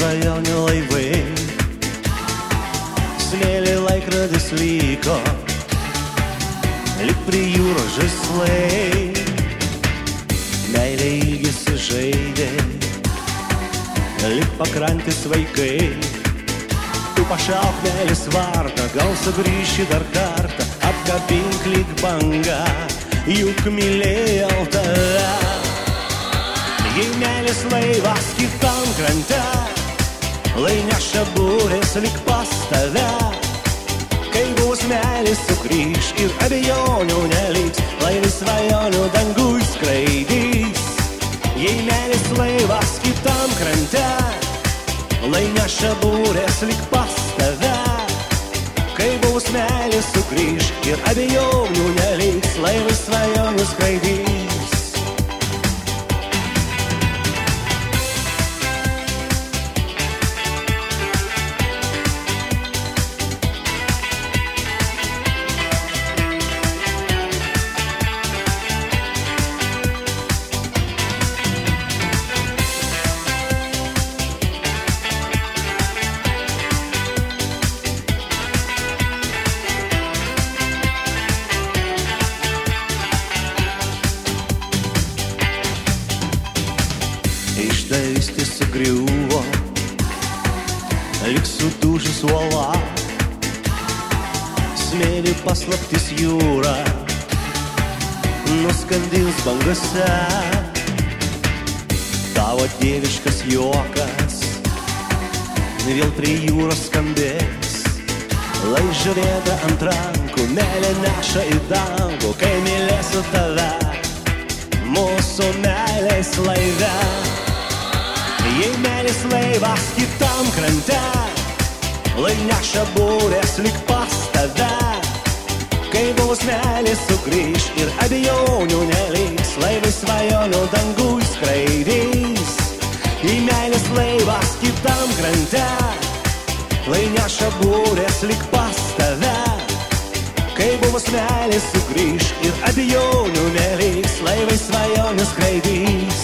svajonių laivai, smėlį laikrodis liko, lyg prie jūros žaislai, meilė ilgisi žaidė, lyg pakrantės vaikai. Tu pašauk meilės vardą, gal sugrįši dar kartą, apkabink lyg banga, juk mylėjau tave. Jei meilės laivas kitam krante, lai neša burės lyg pas tave. Kai bus meilės sugrįš ir abejonių neliks, laivai svajonių dangui skraidys. Jei meilės laivas kitam krante, lai neša burės lyg pas tave. Kai bus meilės sugrįš ir abejonių neliks, laivai svajonių skraidys. Išdavystė sugriuvo, lyg sudužus uola, smėlį paslaptis jūra, nuskandins bangose. Tavo dieviškas juokas vėl prie jūros skambės, lai žiūrėta ant rankų, meilė neša į dangų, kai mylėsiu tave, mūsų meilės laive. Jei meilės laivas kitam krante, lai neša burės lyg pas tave. Kai bus meilės sugrįš ir abejonių neliks, laivai svajonių dangui skraidys. Jei meilės laivas kitam krante, lai neša burės lyg pas tave. Kai bus meilės sugrįš ir abejonių neliks, laivai svajonių skraidys.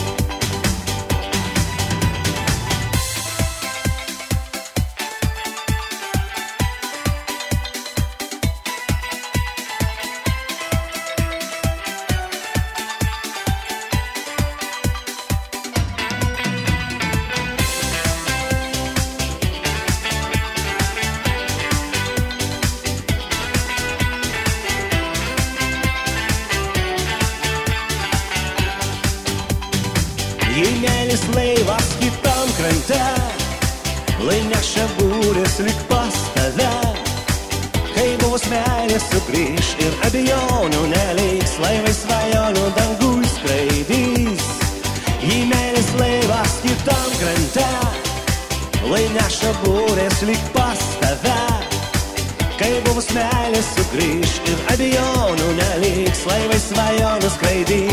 Jei meilės laivas kitam krante, lai neša burės lyg pas tave. Kai bus meilės sugrįš ir abejonių neliks, laivai svajonių dangui skraidys. Jei meilės laivas kitam krante, lai neša burės lyg pas tave. Kai bus meilės sugrįš ir abejonių neliks, laivai svajonių skraidys.